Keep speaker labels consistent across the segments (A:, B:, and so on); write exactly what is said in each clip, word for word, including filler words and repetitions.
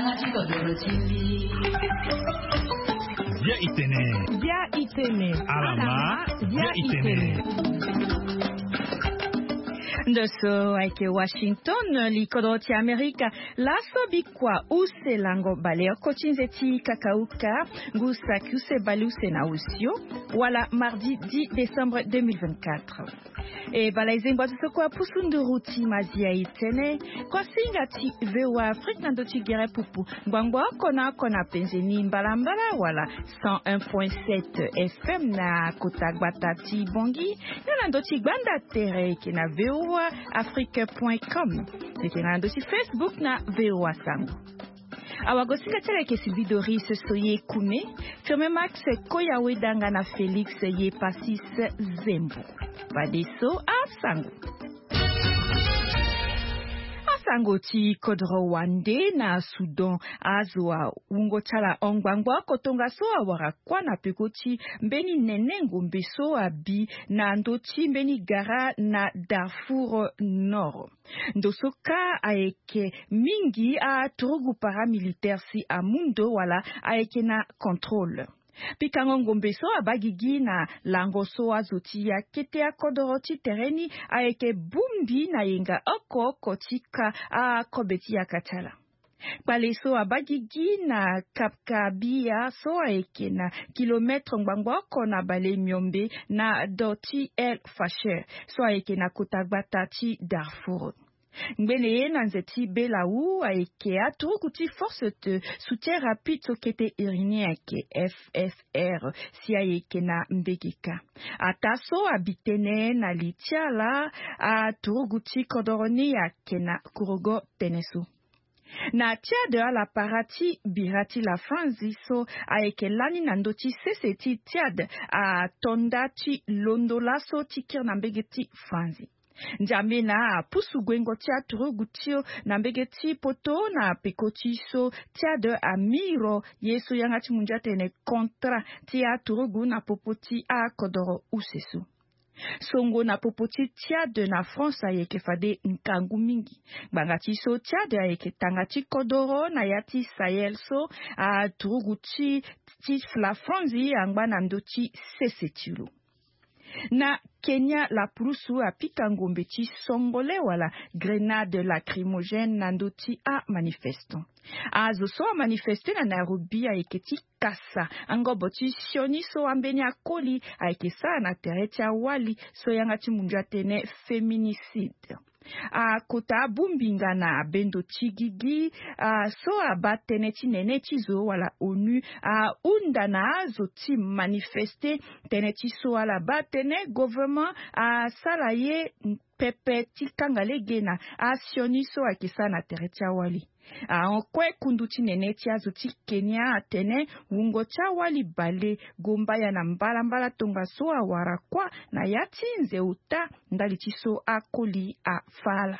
A: Via Itene.
B: Via Itene.
A: Alama. Via Itene.
B: Ndoso aike Washington likodoti Amerika laso bikwa use lango baleo kochinzeti kakauka gusa kuse baluse na usio wala mardi dix décembre deux mille vingt-quatre. E balaizengwa tsoko pusundu ruti mazia itene kwa singati vewa Afrique na doti gere pupu ngwangwa kona kona penzeni mbalambala wala cent un point sept F M na Kotagbatati Bongi na doti gbanda tere kina vewa afrique point com tekena dosi Facebook na V O A Sango. Awagosika tele ke Sylvie Doris soye kume firme Max Koyawe danga na Felix ye Pasis Zembo badeso a Sango. Sango ti kodro wande na Sudan azwa ungo chala ongwangwa kotonga so awara kwa na pekoti mbeni nenengo mbeso abi na ndoti mbeni gara na Darfur Nord. Ndosoka aeke mingi a trogu paramilitaire si amundo wala aeke na contrôle. Pikango ngombeso abagigi na langoso azoti ya kete ya kodoroti tereni aeke bumbi na yenga oko kotika a kobeti ya katala. Paleso abagigi na kapkabia so aeke na kilometre ngbangwako na bale myombe na doti el fasher so aeke na Kotagbatati Darfur. Ngbeneye nanzeti Belaou aeke aturukuti force de soutien rapide sokete irinien ke F F R si aeke na mbegeka. Ataso abitene na litiala aturukuti kodoroni yake na kurogo tenesu. Na tia de la parati birati la franzi so aeke lani nandoti seseti tiad a tondati londolaso tikir na mbegeti franzi. Njamena pusu gwengo tia turugutio na mbegeti poto na pekoti so tia de amiro yeso yangati munjate ne kontra tia turugu na popoti a kodoro usesu. Songo na popoti tia de na France ayeke fade nkangu mingi. Bangati so tia de ayeke tangati kodoro na yati Sahel so a turuguti ti la franzi angba na ndoti sesetilu. Na Kenya la prusu a pikangombe ti songole wala grenade lacrymogène nandoti a manifestant. Azo so a manifeste na Nairobi a eketi kasa angobo ti sioni so ambeni a koli a ekesa na tereti a wali so yangati munjatene féminicide. A kota bumbinga na bendo chigigi a so abatene ti nene ti zo wala ONU a unda na azo ti manifeste tene ti so wala batene gouvernement a salaye pepe ti kangale gena a sioni so akisa na tere ti awali. A onkwe kunduti nene ti azo ti Kenya atene wungo ti awali bale gomba ya na mbala mbala tonga so awara kwa na yati nze uta ndali ti so akoli a fala.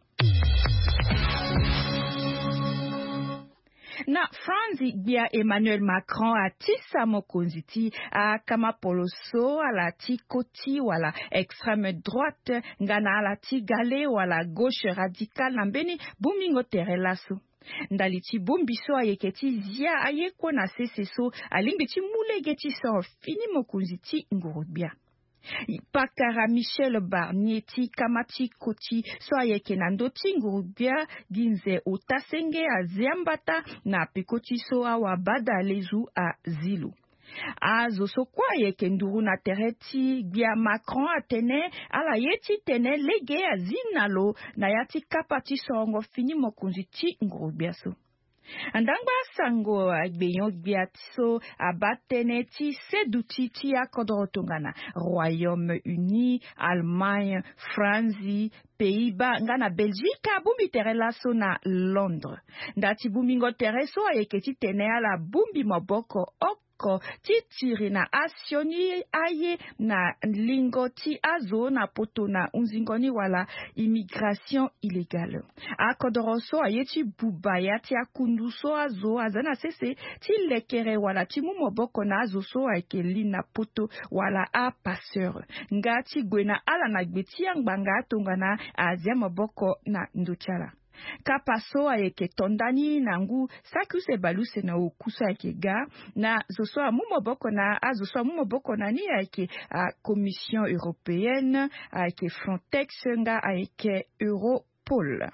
B: Na Franzi bia Emmanuel Macron a tisa mokonziti a kama poloso ala ti koti wala extrême droite ngana ala ti gale wala gauche radicale na mbeni bumingo tere laso. Ndali ti bumbiso ayeke ti zia ayeko na seseso alingbi ti mulege ti so fini mokonziti ngurubia. Pakara Michel Barnier ti kamati koti so ayeke na ndoti ngurubia ginze utasenge a ziambata na pikoti so awabada lezu a zilu. Azo so kwa ayeke nduru na tereti bia Macron atene ala yeti tene lege a zinalo na yati kapati songo fini mokunzi ti ngurubia so. Andangba sango agbeyon biatso abatene ti seduti ti akodorotongana Royaume-Uni, Allemagne, France, Pays-Bas, ngana Belgique, bumbi tere laso na Londres. Ndati bumingo tere so ayeke ti tene ala bumbi moboko ok ti tiri na asioni aye na lingo ti azo na poto na unzingoni wala immigration illégale. Akodoroso aye ti bubaya ti akunduso azo azana sese ti lekere wala ti mumoboko na azo so ayeke li na poto wala a passeur. Nga ti gwena ala na gbe ti angbanga atongana azia moboko na ndotiala. kapaso ayeke tondani nangu sakuse baluse na ukusa ayeke ga na zoso amumoboko na azoso amumoboko na ni ayeke a Commission européenne ayeke Frontex nga ayeke Europol.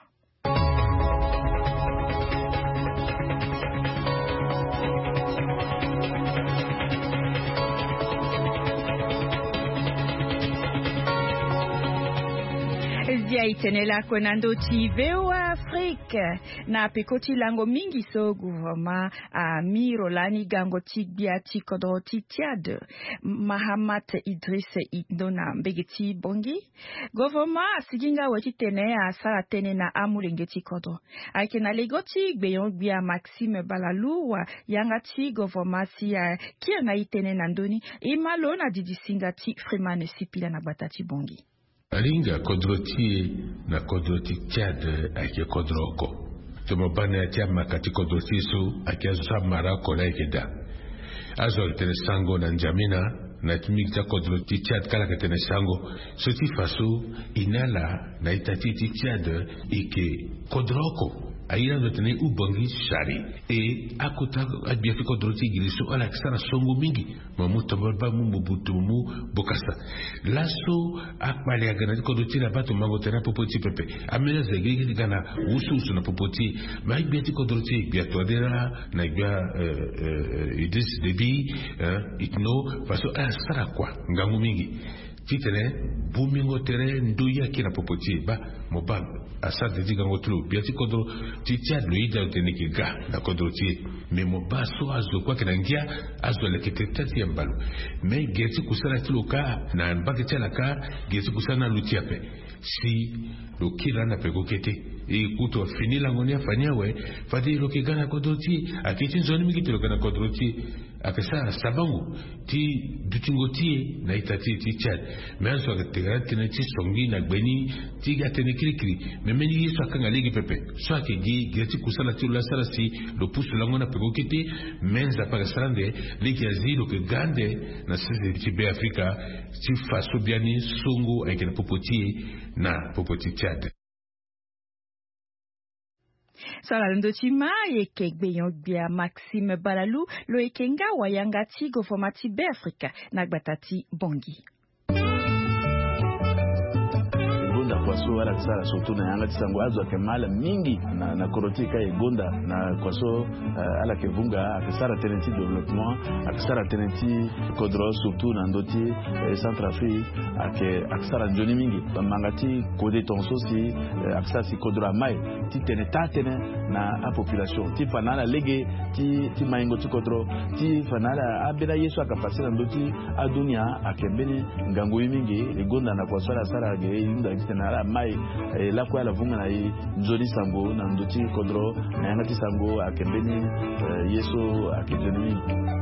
B: Zia itenela kwenando ti V O A Afrique na pekoti lango mingi so gouvernement a mirolani gango ti bia ti kodro ti Tchad Mahamat Idriss Idona mbegeti bongi gouvernement asiginga weti tene a sala tene na amulenge ti kodro ayeke na legoti gbeyon gbia Maxime Balalou wa yanga ti gouvernement si a kia na itene na ndoni imalo na didisinga ti Freeman Sipila na bata ti bongi.
C: Alinga kodroti na kodroti Tchad ake kodroko. Tomo bane atia makati kodroti su ake azusa marako la ikeda. Azol tene sango na njamina na timikta kodroti Tchad kala ke tene sango. Soti faso inala na itatiti Tchad ike kodroko. Aira do tene ubongi shari e akuta abiafi kodroti giliso ala kisara songo mingi mamuta barba mu mubutu mu bokasa laso akpali agana kodroti la bato mango tena popoti pepe amena zegigi gana usu usu na popoti ma ibiati kodroti biato adera na ibia idis debi itno faso asara kwa ngangu mingi titene bumingo tere nduya kina popoti ba mobab asante diga ngotlu biati kodro Tchad lo ida teniki ga na kodro ti me moba so azo kwa kina ngia azo le keteti ya mbalu me geti kusana tiloka na mbake tela ka geti kusana lutiape si lo kila na pego kete e kuto fini la ngonia fanyawe fadi lo kigana kodro ti akiti nzoni miki tilo kana kodro ti akasa sabangu ti dutingoti na itati ti Tchad me azo akatega tena ti songi na gbeni ti ga tene kiri me meni yeso akanga legi pepe so akegi geti kusala ti la sala si lo pusu lango na pego kiti menza para sande legi azilo ke gande na sisi ti be Afrika ti faso biani songo ayeke na popoti na popoti Tchad.
B: Sala ndo chima yeke gbeyon bia Maxime Balalou lo ekenga wayanga ti gouvernement be Afrika na gbatati bongi.
D: Gonda kwaso wala kisara soto na yanga tisango azo akemala mingi na na korotika e gonda na kwaso uh, ala kevunga akisara tenenti development akisara tenenti kodro surtout na ndoti eh, Centrafrique ake akisara njoni mingi mangati kode tonso si uh, akisara si kodro mai ti tene tatene na a population ti fanala lege ti ti maingo ti kodro ti fanala abela yesu akapasira ndoti adunia akembeni ngango mingi e gonda na kwaso ala sara ge inda na mai la kwa la vunga na i nzoli sango na ndoti kodro na yangati sango akembeni yeso akijeni.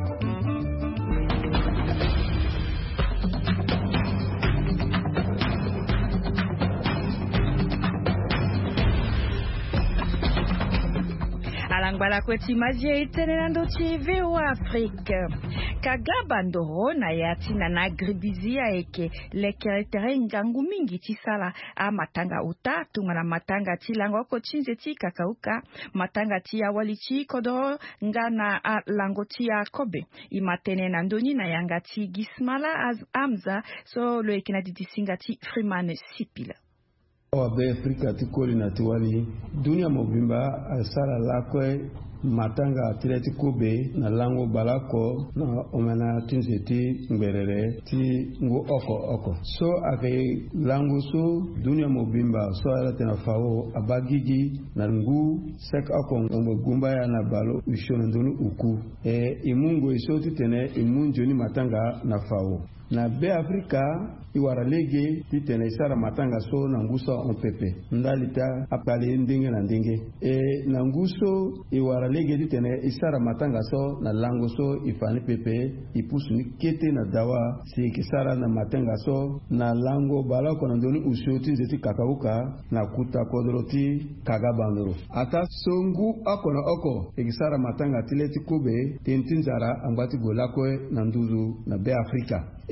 B: Alangwala kweti mazie itene ndochi V O A Afrique. Kagaba ndoro na yati na nagribizia eke lekere ngangu mingi ti sala a matanga uta tunga na matanga ti lango ko chinze ti kakauka matanga ti awali ti kodoro nga na a lango ti a kobe i matene na ndoni na yanga ti gismala az amza so lo eke na didisinga ti Freeman Sipila.
E: Wabe Afrika tikoli na tiwali dunia mobimba asara lakwe matanga atileti kobe na lango balako na omena tinzeti ngberere ti ngu oko oko so ake lango so dunia mobimba so ala tena fawo abagigi na ngu sek oko ngombe gumba ya na balo ushono ndonu uku e imungo iso titene imunjo ni matanga na fawo na be Afrika iwara lege titene isara matanga so na nguso on pepe ndalita apale ndenge na ndenge e na nguso iwara lege titene isara matanga so na lango so ifani pepe ipusu ni kete na dawa si kisara na matanga so na lango balako na ndoni usho tinzeti kakauka na kuta kodroti kagabandoro ata songu ako na oko ikisara matanga tileti kube tintinzara ambati golako na nduzu na be Afrika e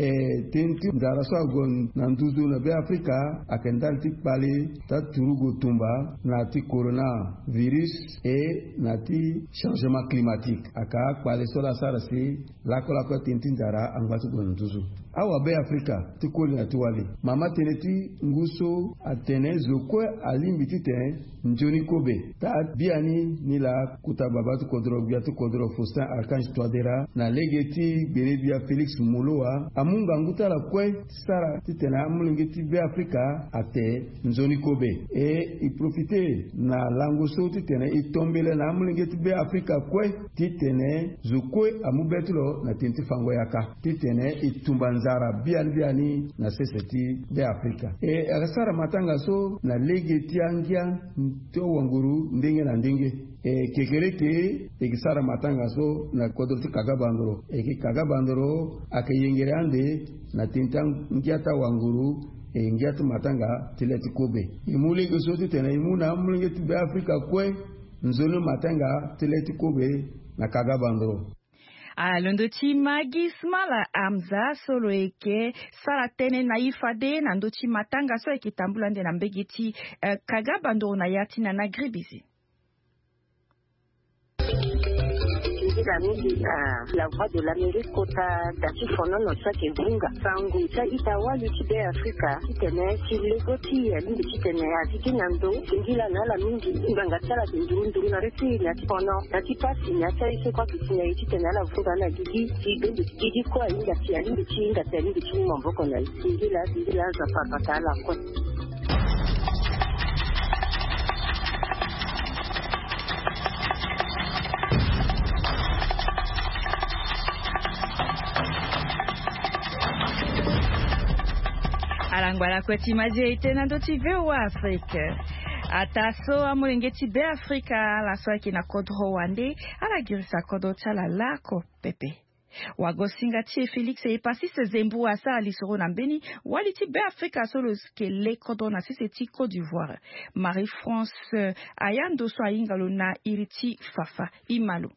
E: e tenti ndara so gon na nduzu na be Afrika akendal ti pale ta turugo tumba na ti corona virus e na ti changement climatique aka pale so la sara si la ko la ko tenti ndara angwatu gon nduzu awa be Afrika ti koli na ti wali mama teneti nguso atene zokwe alimbiti te njoni kobe ta biani ni la kutababatu kodro biatu kodro Faustin Archange Touadéra na legeti berebia Felix Moloa amunga nguta la kwe sara titena mulingeti be Afrika ate njoni kobe e i profite na langoso titena itombele na mulingeti be Afrika kwe titene zokwe amubetulo na tenti fango yaka titene itumbanzara biani biani na seseti be Afrika e akasara matanga so na legeti angia to wanguru ndenge na ndenge e kekereke ekisara matanga so na kodoti kagabandoro eki kagabandoro akayengere ande na tintang ngiata wanguru e ngiata matanga tileti kobe imule goso tena imuna mulingeti be Afrika kwe nzolo matanga tileti kobe na kagabandoro
B: alondo ti Magis mala amza solo eke sala tene na ifade na ndo ti matanga so eke tambula nde na mbegi ti uh, kagabandoro na yati na nagribizi.
F: La la voix de l'Amérique kota dati fono no sake bunga sangu ta itawa lutide Afrika tene kilegoti ali tene atiki nando ngila na la mingi nganga tsala ndundu na reti na fono dati pasi na tsai se kwa kitine iti tene la vuga na gigi gigi gigi kwa inga ti ali ti inga ti ali ti mamboko na ngila ngila za papa la kwa
B: Alangwala kweti maje itena ndoti vewa Afrika. Ataso amulengeti be Afrika la soaki na kodro wande ala girisa kodo chala lako pepe. Wagosinga tie Felix e pasi se zembu asa alisoro na mbeni waliti be Afrika solo ke le kodo na sise ti Côte d'Ivoire. Marie-France ayando so ayingalo na iriti fafa imalo.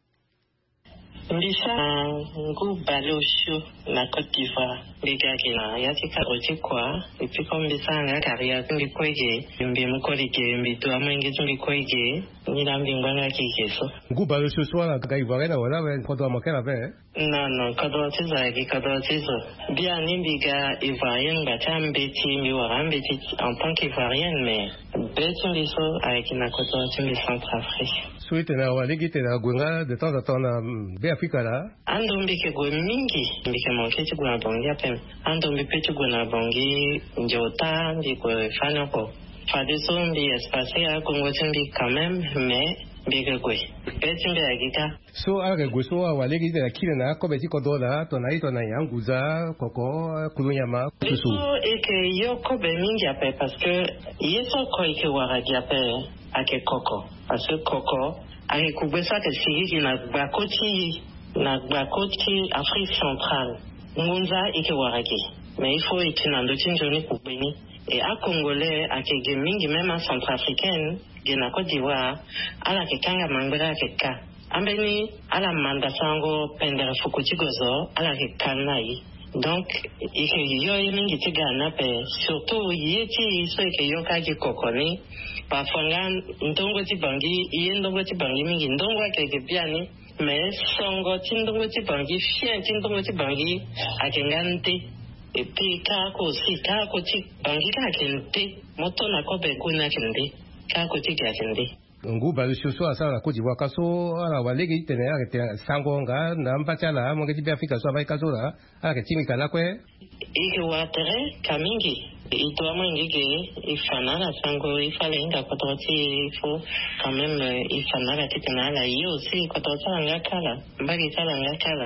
G: Mbisa ngu balosho na Côte d'Ivoire ligaki na yati karoti kwa epi ko mbisa nga karia ngi kwege mbi mukolike mbi to amenge ngi kwege ni lambi ngwana kikeso
H: ngu balosho swala ka Ivoire na wala ben kodo makela be
G: non non kodo tiza ki kodo tizo bien nimbiga Ivoirien batambe ti mi warambe ti en tant qu'Ivoirien mais beti mbiso avec na kodo ti Centrafrique
H: suite na waligi te na gwenga de temps en temps na be Afrika la
G: ando mbike go mingi mbike monketi go bongi apem ando mbipeti go na bongi njota ndiko fana ko fadeso mbi espace ya Congo timbi quand même mais mbike go beti mbi agita
H: so aga go so waligi te na kile na ko beti ko dola to na ito na yanguza koko kulunyama
G: susu eke yo ko be mingi ape parce que yeso ko ike waragi ape ake koko parce que koko ake kubesa ke sigi na bakoti na bakoti Afrique centrale ngunza ike waragi mais il faut itinando tinjoni kubeni et à congolais ake gemingi même en centrafricaine gena Côte d'Ivoire ala ke kanga mangera ke ka ambeni ala manda sango pendere fukuti gozo ala ke kanai donc ike yo mingi tigana pe surtout yeti so ike yo ka ki kokoni parfois ndongo ti bangi yendongo ti bangi mingi ndongo ke ke biani mais songo ti ndongo ti bangi fien ti ndongo ti bangi akengante et puis kako si kako ti bangi ka kente moto na ko be kuna kende kako ti ka kende
H: ngu balosho so asa na Côte d'Ivoire kaso ala waligi te na te sangonga na mpachala mo ke ti Afrika so ba kaso la ala ke timi kana kwe
G: ike watere kamingi ito amo ngige ifana la sango ifale inga kototi fo quand même ifana la titana la yo aussi kotota nga kala mbagi sala nga kala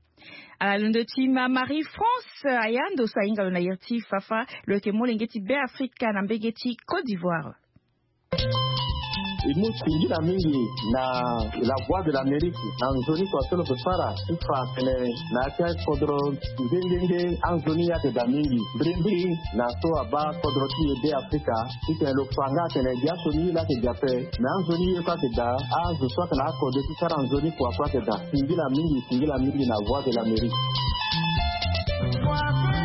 B: ala lundo tima Marie-France ayando sa ingalo na yerti fafa lo ke molengeti be Afrika na mbegeti Côte d'Ivoire.
I: Nous tingira mingi na la voix de l'Amérique na nzoni kwa solo kusara ifa kene na kia kodro ngengenge anzoni ya te mingi brimbi na so aba kodro ti de Afrika ite lo fanga kene dia soni la te jape na anzoni ye kwa te da azu so kana kodro ti sara anzoni kwa kwa te da tingira mingi tingira mingi na voix de l'Amérique.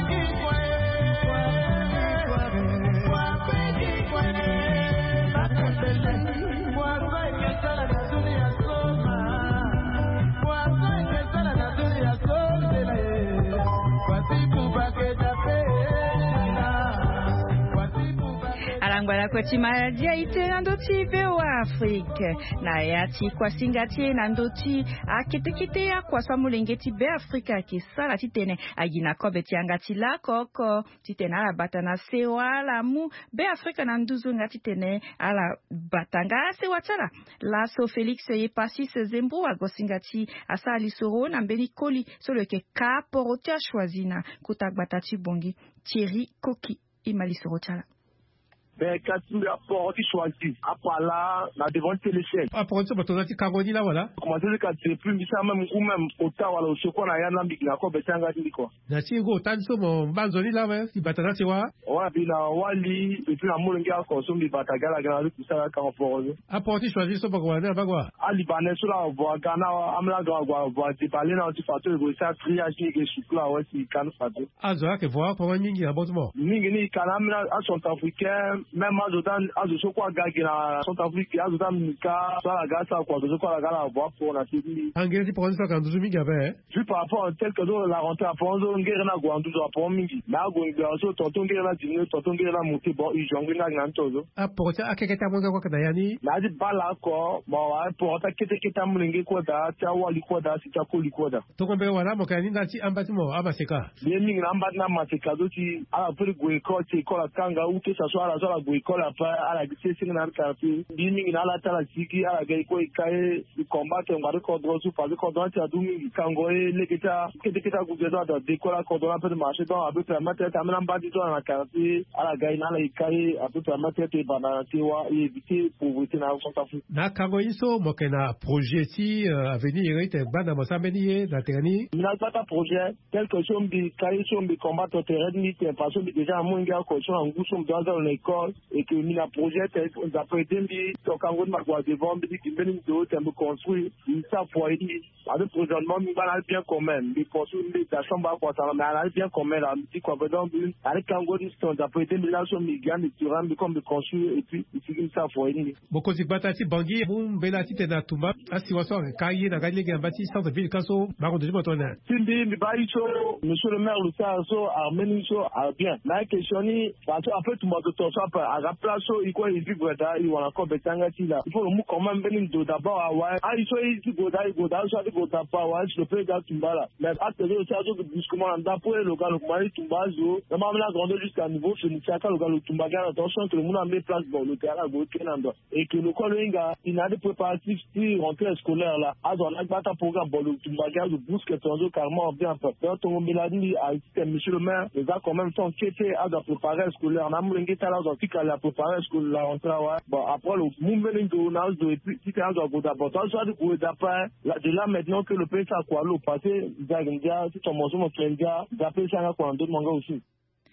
B: Bangwala kwa timadia ite nandoti bewa Afrique na yati kwa singati nandoti akitekite ya kwa samulengeti be Afrika kisala titene agina kobe tiangati la koko titene ala batana sewa la mu be Afrika nanduzu ngati tene ala batanga sewa tala la so Felix ye pasi se zembu agosingati asa alisoro na mbeni koli solo ke ka porotia choisina kutakbatati bongi Thierry Koki imalisoro tala.
I: Ben, quand tu as porté choisi, après là, la devant téléphone.
H: Après ça, tu as dit Cagoni là, voilà.
I: Comment dire que tu es plus mis ça même ou même autant, voilà, au chocolat, il y a un ami qui a encore besoin de quoi.
H: Na si go, tant que mon banzoni là, ouais, si batana c'est quoi?
I: Ouais, puis là, wali, et puis la moule qui a consommé bataga, la grande, tout ça, quand on peut.
H: Après, tu choisis ça pour quoi, n'est-ce pas quoi?
I: À Libanais, sur la voie, Ghana, Amla, Gwa, Gwa, tu parles dans le facteur, vous savez, triage, qui est sous là, ouais, si, quand facteur.
H: Ah, ça, que voir, pour un mingi, à bon moment.
I: Mingi, ni, Kanamna, à son africain, même à d'autres. Azo sokwa gagi na South Africa azo tamika sala gasa kwa azo sokwa la gala voix pour la télé.
H: Angezi pour ça quand Zumi gabe.
I: Vu par rapport à tel que la rentrée à Ponzo ngere na gwandu zo pour mingi. Na go ngaso tonton ngere na dino tonton ngere na muti bo ijongi na ngantozo.
H: Ah pour ça akeketa monga kwa kadayani.
I: Na di bala ko bo wa pour ta kete keta mulingi ko da ta wali ko da si ta ko liko da.
H: To ko be wala mo kani na ci ambati mo abaseka.
I: Ye mingi na ambati na maseka do ci ala pour go ko ci ko la kanga ou que ça soit la soit la go ko la ala gise na karfi dimi na ala tala siki ala ga ko ikae combattre ngari ko do su fa ko do ta dumi kango e leketa kete keta ku gedo da de ko la ko do na pe marché donc abu permettre ta mena mbadi do na karfi ala ga ina la ikae abu permettre te bana te wa éviter pauvreté na South Africa
H: na kango iso mo kena projet ti à venir ite bana mo sambeni na terani
I: na pas projet quelque chose bi kai so bi combattre terrain ni te parce que déjà mo ngia ko so ngu so do dans l'école et que mina projet d'après Dembi, donc en gros, ma voix devant, me dit qu'il vient de me construire, il s'en fout, avec prochainement, il va aller bien quand même, il construit la chambre à quoi ça va, mais elle bien quand même, elle me dit quoi, donc, avec en gros, d'après Dembi, là, sur mes gars, tu rentres comme de construire, et puis, il s'en fout.
H: Beaucoup de batati, bangi, boum, belati, tena, touma, asiwaso, kaye, na gagne, gambati, sans ville, kaso, baron de Jumotona.
I: Timbi, mi bayi, monsieur le maire, le sarso, arménie, so, bien. La question, parce qu'après, tout le monde, tout ça, à la place, il quoi, il vivre da il wana ko betanga tila il faut mu comment benin do d'abord awa ai so il go da go da so go da pa wa je peux da tumbala mais acte de ça so que comment da pour le local ko mari tumbazo na mamla grande jusqu'à niveau je ne sais pas le local tumbaga attention que le monde a mis place bon le terrain go kenando et que le colinga il a des préparatifs pour rentrée scolaire là a dans la bata programme bon le tumbaga le bousque tonzo carrément bien fait donc on me l'a dit à monsieur le maire les gars quand même sont qui était à préparer scolaire na mulenge tala dans qui la préparer scolaire la rentrée bon après le mouvement de l'onage de si tu as un d'abord soit de couper d'après de là maintenant que le pays ça quoi l'eau passé d'agendia si ton morceau mon trendia d'après ça quoi en d'autres mangas aussi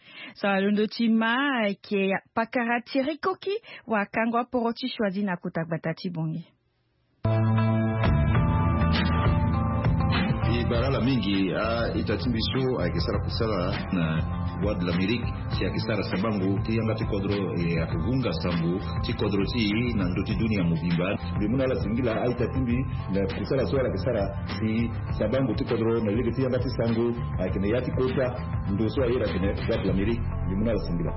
B: ça lundo tima qui pakara Thierry Koki wa kangwa poroti choisi na kutakbatati bongi
J: barala mingi itatimbiso akisara kusala na voix de l'Amérique si akisara sabangu tianga tikodro ya kuvunga sambu tikodro ti na ndoti dunia mubimba bimuna la singila aitatimbi na kusala swala kisara si sabangu tikodro na ligi tianga tisangu akine yati kota ndo so ayira kine voix de l'Amérique bimuna la singila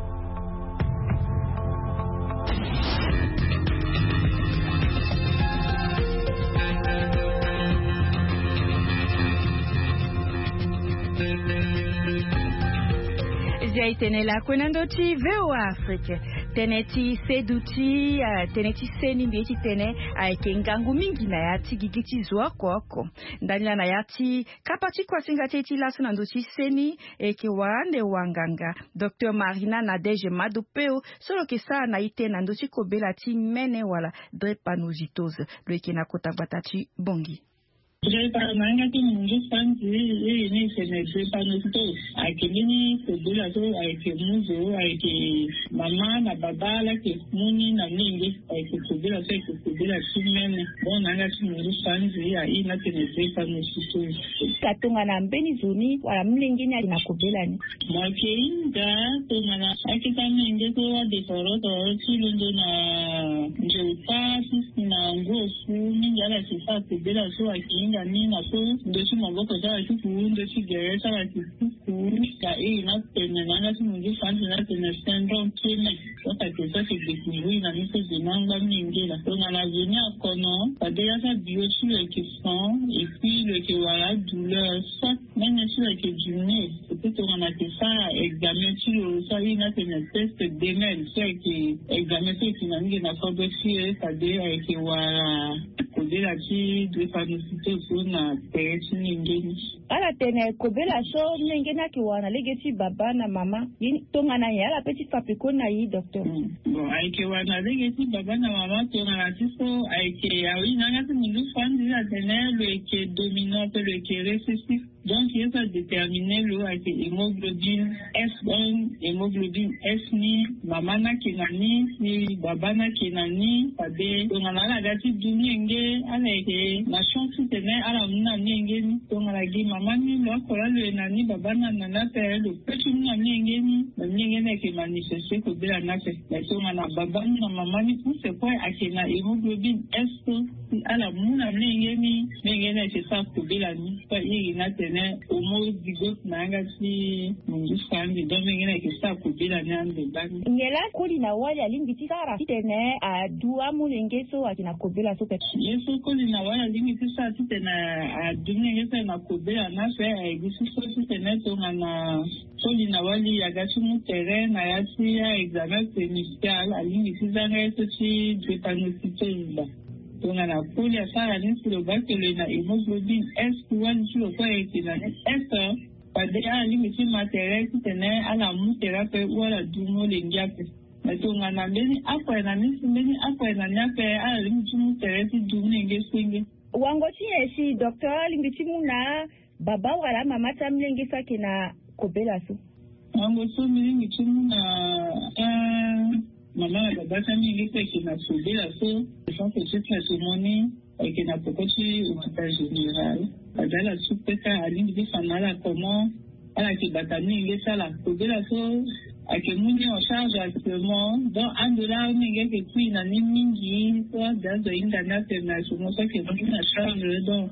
B: Zai tenela kwenandoti veo Afrique teneti seduti uh, teneti seni mbeti tene aike ngangu mingi na yati gigiti zwa kwako ndani na yati kapati kwa singati lasu nandochi seni eke wande wanganga Docteur Marina Nadege Madopeo solo ke sa na ite nandochi kobela ti mene wala drépanocytose lo eke na kota batati bongi
K: Drépanocytose ti mungi santi e ni sene drépanocytose akimini kodula to aike muzo aike mama na baba la ke muni na mingi aike kodula to aike kodula chimene bon nanga ti mungi santi ya ina tene drépanocytose
B: katunga na mbeni zuni wala mlingine na kubelani
K: makeinda to mana akita mingi to wa de toroto chilundo na njeupa na ngosu mingi ala sifa kodula so aike Manga Nina, so the Sumago, the food, the cigarettes, the food, the not penana, the function in a syndrome treatment. What I prefer to be doing, and this is the Manga Ninja. So, la Vinia Kono, but they are beauty like a song, et puis le Kewala douleur, soit même sur le Kejune, peut-être on a fait ça, examen sur ça, il y a un test d'email, c'est qui examen sur qui n'a mis la phobie, c'est-à-dire que voilà, coder la chi, de phagocytose sur la tête, n'ingénie.
B: Ala tene kobela so n'ingénie qui wana legeti baba na mama, tonga na ya la petite fabrique na yi docteur.
K: Bon, avec wana legeti baba na mama, tonga la tiso, avec awi nanga tu nous fan déjà tene le qui dominant le qui récessif. Donc, il va déterminer le avec hémoglobine S un, hémoglobine S ni, mamana kenani, ni babana kenani, pade, donc on a la gati d'unienge, avec la chance de tenir à la muna nienge, donc on a dit mamani, l'autre le nani, babana nana, le petit muna nienge, le nienge qui manifesté que de la nase. Mais si on a babana, mamani, pour ce point, à qui la hémoglobine S à la muna nienge, nienge c'est ça que de la nuit, pas il n'a homozygote nanga si mungusandi domengena kisa kubila nyande bani
B: ngela kuli na wali alimbiti sara tene a dua mulengeso akina kobela so pet
K: yeso kuli na wali alimbiti sara tene a dumengesa na kobela na fe egisi so tene to na kuli na wali yagashi mu terrain na yasi ya examen initial alimbiti zanga so chi drépanocytose. Donc, on a pour les faire sur le bac que le hémoglobine S pour un jour quoi est S pas déjà à limite matériel qui tenait à la mouthérapie ou à la doumo lengiape. Mais donc on a bien après on a mis bien après on a fait à la limite mouthérapie doumo lengiape.
B: Wangochi esi docteur limite muna baba wala mama tamlengi sakina kobela so.
K: Wangochi limite muna euh maman la baba famille qui n'a sauvé la so je pense que toute la cérémonie et qui n'a pas coché au montage général à la soupe à l'indi fanala comment à la qui batani il ça la sauvé la so à que nous en charge actuellement dans un dollar mais que puis na mingi soit dans une international sur ça que nous en charge donc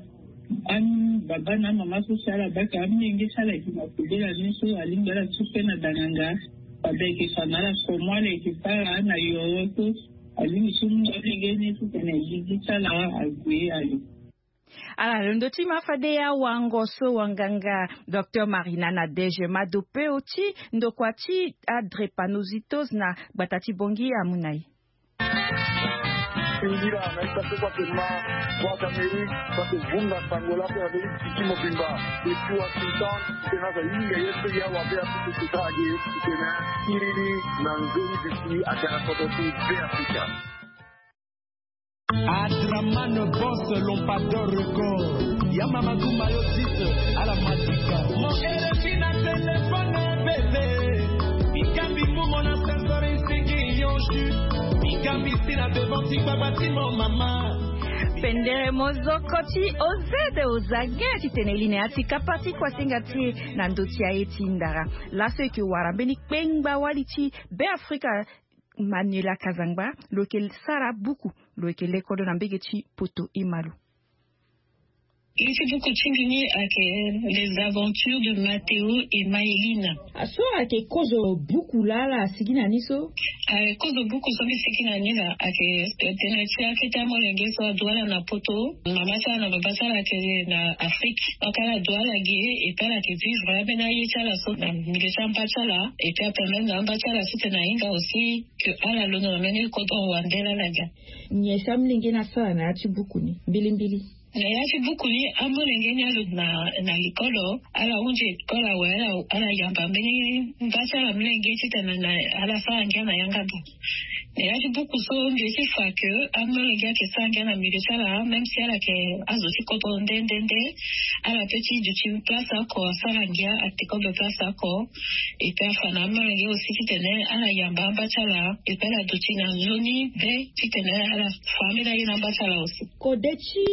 K: an baba na mama so ça la baka mingi ça la qui n'a sauvé la mission à l'indi la soupe na dananga avec Fanala Somo qui parle na yoto ali sumu ngeni tutene digitala agwe ali
B: ala ndoti mafadea wangoso wanganga Docteur Marina Nadege madope oti ndokwati a drépanocytose na batati bongi amunai
L: Indira naitwa kwa kema kwa Amerika kwa kuvunga sangola kwa Amerika mobimba ikiwa Sultan tena za inga yetu ya wabea tukitaje tena kiriri na ngoni bisi akana kototu be Afrika
M: Adramane boss l'ompador record Yamamadou Mayotis à la matika mon R F na téléphone bébé Ikambi mon ascenseur ici yonju Ikambi sina devant ti babati mon mama
B: Pendere mozokoti ozede ozageti teneline ati kapati kwa singati na ndoti ya eti ndara laso eki warambeni kpengba walichi be Afrika Manuela Kazangba loke sara buku loke lekodo na mbegeti poto imalu.
N: Il fait beaucoup de chingini avec les aventures de Mathéo et Maëline.
B: Aso ake kozo buku lala sigina niso?
N: Ake kozo buku sobi sigina nila ake tenetia kita molenge so douala na poto. Mama sa na baba sa la ke na Afrique. Akala douala ge et la ke vivre bena yecha la so na milesa mpacha la et puis après même na mpacha la site na inga aussi que ala lono meni kodo wandela laga.
B: Nyesa mlinge na sa na ati buku ni mbili mbili.
N: Na yafi buku ni ambo lengenya na na likolo ala unje kola wala ala yamba mbeni mbasa la mlenge chita na ala fa ngana yanga bu na yafi buku so ngesi fa que ambo lengenya ke sanga na milesa la même si ala ke azo si koto ndendende ala petit du team place ko sarangia atiko de place ko et puis fa na ambo lengenya aussi titene ala yamba mbasa la et puis la dotina zoni be titene ala famille na yamba sala aussi
B: ko dechi sa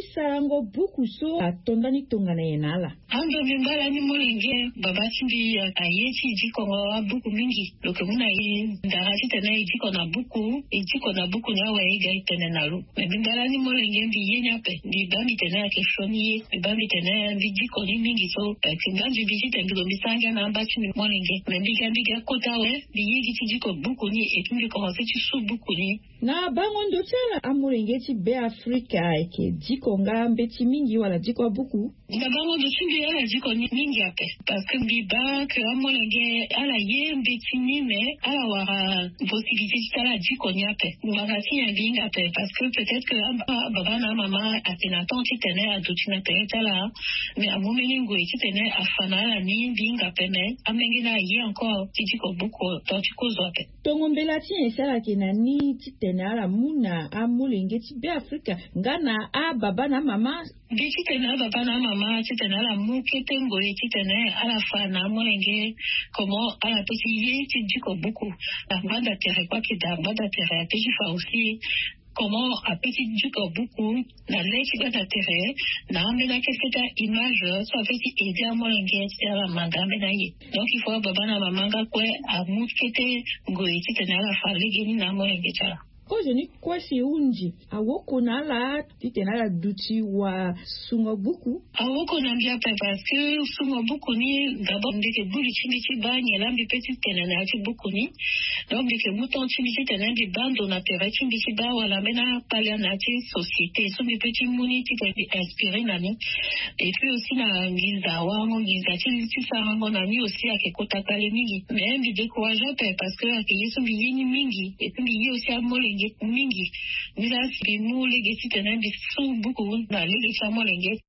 B: songo buku so atondani tongana yenala
N: ando bimbala ni molenge baba chimbi ayeti jiko wa buku mingi loke muna yi ndarati tena jiko na buku jiko na buku na wa iga tena nalu bimbala ni molenge mbi yenya pe ndi bambi tena ke shoni bambi tena ndi jiko ni mingi so tinganji bijite ndo misanga na ambachi ni molenge mbiga mbiga kota we biyigi jiko buku ni etumbi commencer tu sou buku ni
B: na bango ndo tala amolenge ti be Afrika eke jiko nga mbeti mingi wala jiko buku
N: na bango ndo chimbi ala jiko ni mingi ape parce que biba que amolenge ala ye mbeti ni me ala wara possibilité tala jiko ni ape magasi ya binga ape parce que peut-être que baba na mama atena tanti tene adutina tene tala mais amomelingo etene afana la ni binga ape me amenge na ye encore jiko buku tanti kozo ape
B: tongo mbela ti esala kenani ti tene ala muna amolenge ti be Afrika ngana a baba na mama
N: Bichi tena baba na mama ti tena la muke tengo ti tena ala fana molenge comment ala pesi ye ti jiko buku la banda tere kwa ki da banda tere pesi fa aussi comment a petit jiko buku na leki banda tere na amena quelque image so pesi aider molenge ti ala manga mena ye donc il faut baba na mama nga kwe a muke te ngo ti tena la fa legi na molenge tala
B: Oje ni kwa si unji awoko na la titena la duti wa sungo buku
N: awoko na mbia pe parce que sungo buku ni d'abord ndeke buli chimbi chi banye lambi petit tena na chi buku ni donc ndeke muton chimbi chi tena bi bando na tere chimbi chi ba wala mena pale na chi société so mi petit muni ti te inspiré na ni et puis aussi na ngiza wango ngiza chi chi sarango na ni aussi akekota kale mingi mais mbi décourager pe parce que akeyeso bi yini mingi et puis yi aussi amole mingi nila si mu legesi tena bi su buku na legesi amolenge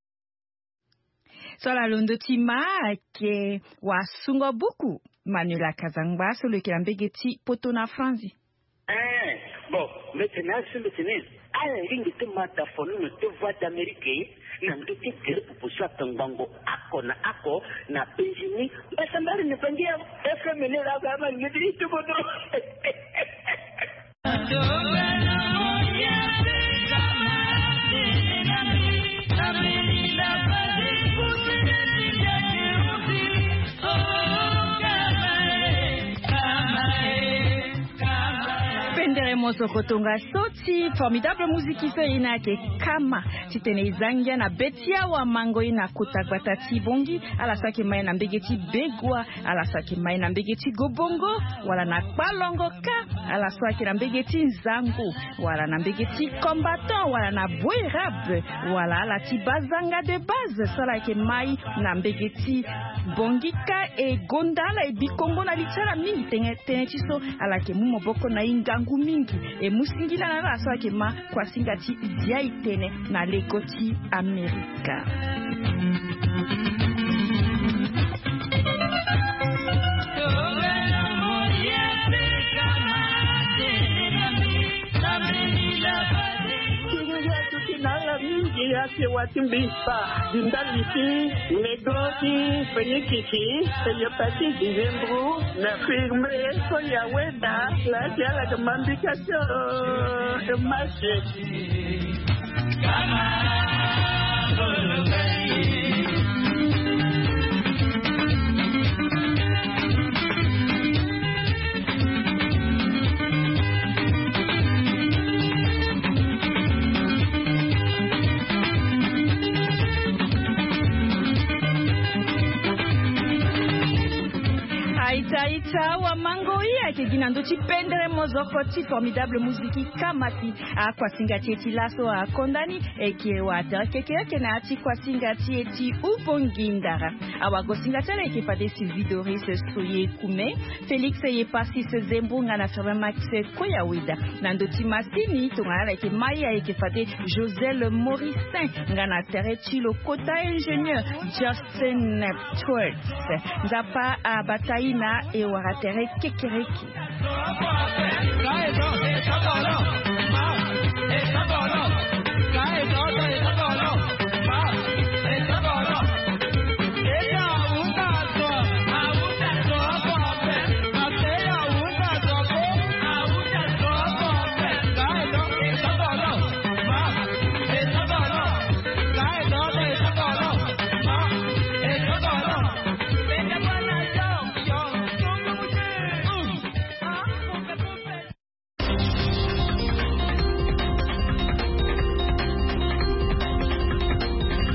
B: so la londo tima ke wa sungo buku Manuela Kazangba so le kilambegeti poto na franzi
O: eh bon maintenant c'est maintenant ala lingi te mata fonu no te voix d'Amérique na nditi tere pupushwa tangango ako na ako na Benjini basambari ne pangia F M ne la gama ngidi tu bodo
B: Pendere moso kotonga soti formidable muziki so ina ke kama titene izangia na betia wa mango ina kutakwata tibongi ala saki mai na mbegeti begwa ala saki mai na mbegeti gobongo wala na palongo ka ala saki na mbegeti nzangu wala na mbegeti combattant wala na boirab wala ala tibazanga de base sala ke mai na mbegeti bongika e gondala e bikongo na lichara mingi tenge tenge chiso ala ke mumo boko na ingangu mingi e musingila na raso ake ma kwa singati dia itene na legoti Amerika
P: Yake watimbisa dindalisi negosi fenyikiki eyopati dizembru na firme so ya weda la jala de mandikacho de marché kama
B: Aita ita wa mango ya ke ginando ti pendere mozoko ti formidable muziki kamati a kwa singati eti laso a kondani e ki wa ta keke ke na ti kwa singati eti ubongindara awa go singati le ke pa de si vidori se soye kume Felix ye pasi se zembunga na sabe max ko ya wida nando ti masini to ngala ke maya e ke fa de Josel Morissin ngana tere ti lo kota ingénieur Justin Twerks nzapa a bataille na e waratere kekereki
M: Hey,